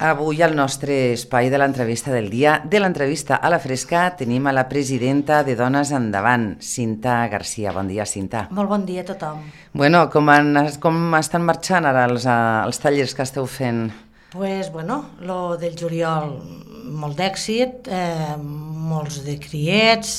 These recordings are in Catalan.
Avui al nostre espai de l'entrevista del dia, de l'entrevista a la fresca, tenim a la presidenta de Dones Endavant, Cinta Garcia. Bon dia, Cinta. Molt bon dia a tothom. Bueno, com estan marxant ara els tallers que esteu fent? Pues bueno, lo del juliol, molt d'èxit, molts de criets,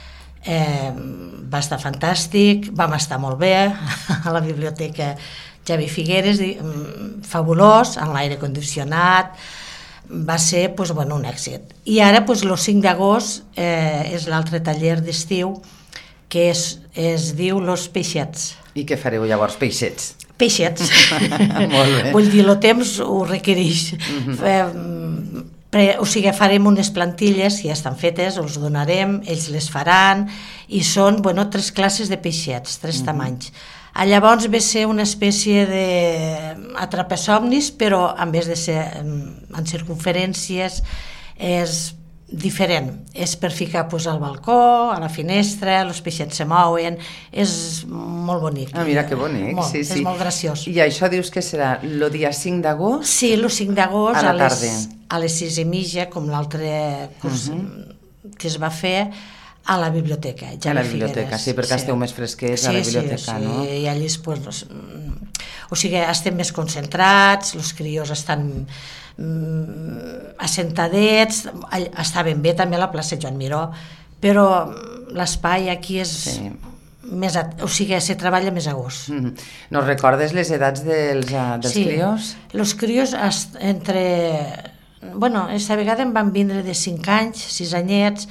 va estar fantàstic, vam estar molt bé a la biblioteca Javi Figueres, fabulós, amb l'aire condicionat, va ser pues, bueno, un èxit. I ara pues, el 5 d'agost és l'altre taller d'estiu que es diu Los Peixets. I què fareu llavors, peixets? Peixets. Molt bé. Vull dir, el temps ho requereix. O sigui, farem unes plantilles que ja estan fetes, els donarem, ells les faran, i són, bueno, 3 classes de peixets, 3 tamanys. Llavors ve ser una espècie d'atrapasomnis, però en vez de ser en circunferències és diferent. És per ficar pues, al balcó, a la finestra, els peixets se mouen, és molt bonic. Ah, mira que bonic, molt, sí. És molt graciós. I això dius que serà el dia 5 d'agost? Sí, el 5 d'agost a la tarda. A les 6:30, com l'altre curs que es va fer, a la biblioteca, a la biblioteca, sí, perquè esteu més fresquets a la biblioteca, no? Sí, i allí pues, o sigui, estem més concentrats, els crios estan assentadets, està ben bé també a la plaça Joan Miró, però l'espai aquí és més, o sigui, se treballa més a gust. Nos recordes les edats dels crios? Sí, els crios entre... Bueno, aquesta vegada em van vindre de 5 anys, 6 anyets,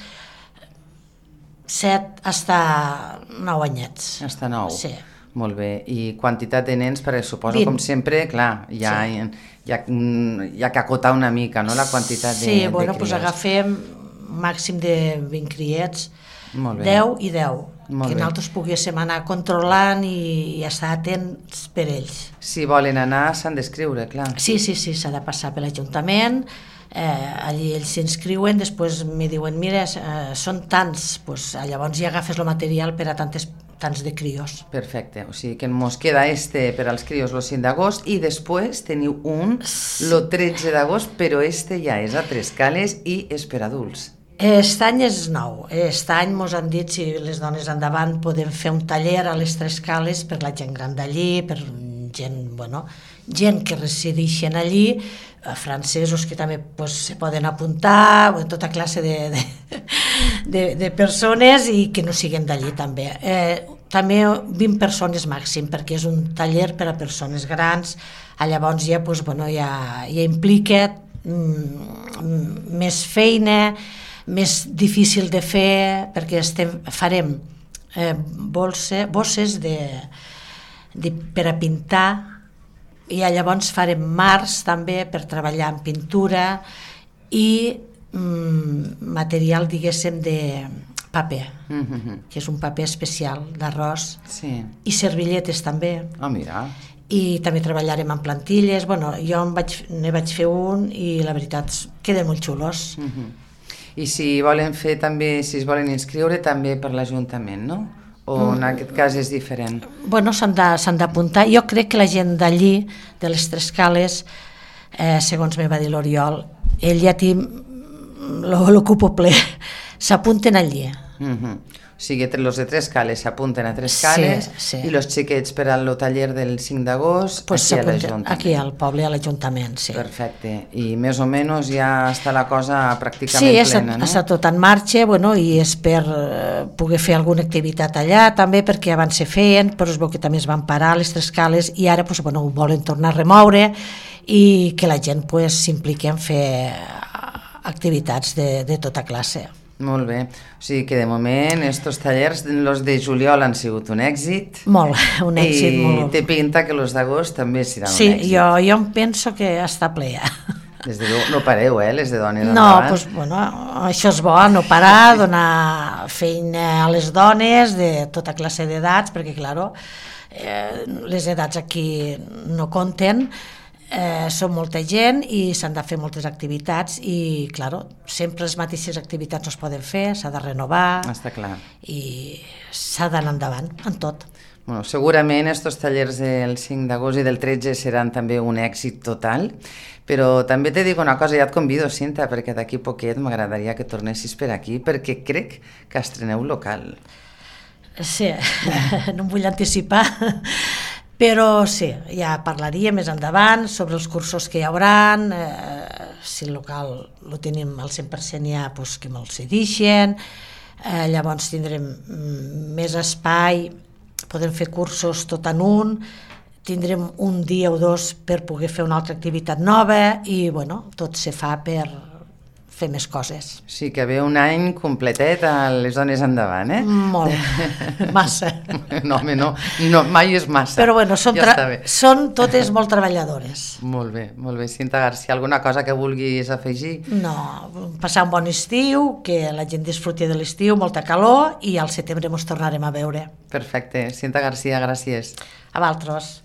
7 hasta 9 anyets. Hasta 9? Sí. Molt bé. I quantitat de nens, perquè suposo, 20. Com sempre, clar, hi ha que acotar una mica, no?, la quantitat de crios. Sí, bueno, doncs agafem màxim de 20 criets, 10 i 10, que nosaltres poguéssim anar controlant i estar atents per ells. Si volen anar, s'han d'escriure, clar. Sí, s'ha de passar per l'Ajuntament, allí ells s'inscriuen, després me diuen, mira, són tants, doncs llavors ja agafes el material per a tants de crios. Perfecte, o sigui que ens queda per als crios el 5 d'agost i després teniu un el 13 d'agost, però ja és a Tres Cales i és per adults. Aquest any és nou, aquest any ens han dit si les dones endavant podem fer un taller a les Tres Cales per la gent gran d'allí, per gent que resideixen allí, francesos que també se poden apuntar, tota classe de persones i que no siguin d'allí també. També 20 persones màxim, perquè és un taller per a persones grans, llavors ja implica més feina, més difícil de fer, perquè farem bosses per a pintar, i llavors farem mars també per treballar en pintura i material, diguéssim, de paper, que és un paper especial d'arròs, i servilletes també. Ah, mira. I també treballarem en plantilles. Bueno, jo ne vaig fer un i la veritat queden molt xulos. I si volen fer també, si es volen inscriure també per l'Ajuntament, no? O en aquest cas és diferent? Bueno, s'han d'apuntar. Jo crec que la gent d'allí, de les Tres Cales, segons me va dir l'Oriol, ell ja l'ocupo ple, s'apunten allí. O sigui, els de Tres Cales s'apunten a Tres Cales i els xiquets per al taller del 5 d'agost aquí a l'Ajuntament. Aquí al poble, a l'Ajuntament, sí. Perfecte. I més o menys ja està la cosa pràcticament plena, no? Sí, està tot en marxa, i és per poder fer alguna activitat allà, també perquè abans se feien, però es veu que també es van parar les Tres Cales i ara ho volen tornar a remoure i que la gent s'impliqui en fer activitats de tota classe. Molt bé, o sigui que de moment estos tallers, els de juliol han sigut un èxit. Molt, un èxit molt. I té pinta que els d'agost també seran un èxit. Sí, jo em penso que està ple ja. Des de no pareu, les de dones endavant. No, això és bo, no parar, donar feina a les dones de tota classe d'edats, perquè, clar, les edats aquí no compten, són molta gent i s'han de fer moltes activitats i, clar, sempre les mateixes activitats no es poden fer, s'ha de renovar. Està clar. I s'ha d'anar endavant en tot. Bueno, segurament estos tallers del 5 d'agost i del 13 seran també un èxit total, però també te dic una cosa, ja et convido, Cinta, perquè d'aquí poquet m'agradaria que tornessis per aquí, perquè crec que estreneu local. Sí, no em vull anticipar, però sí, ja parlaria més endavant sobre els cursos que hi haurà, si el local el tenim al 100% ja, doncs que me'l cedixen, llavors tindrem més espai, podem fer cursos tot en un, tindrem un dia o dos per poder fer una altra activitat nova i bueno, tot se fa per fer més coses. Sí, que ve un any completet a les dones endavant, Molt, massa. No, home, no, mai és massa. Però bueno, ja són totes molt treballadores. Molt bé, Cinta Garcia. Alguna cosa que vulguis afegir? No, passar un bon estiu, que la gent disfruti de l'estiu, molta calor, i al setembre ens tornarem a veure. Perfecte. Cinta Garcia, gràcies. A vosaltres.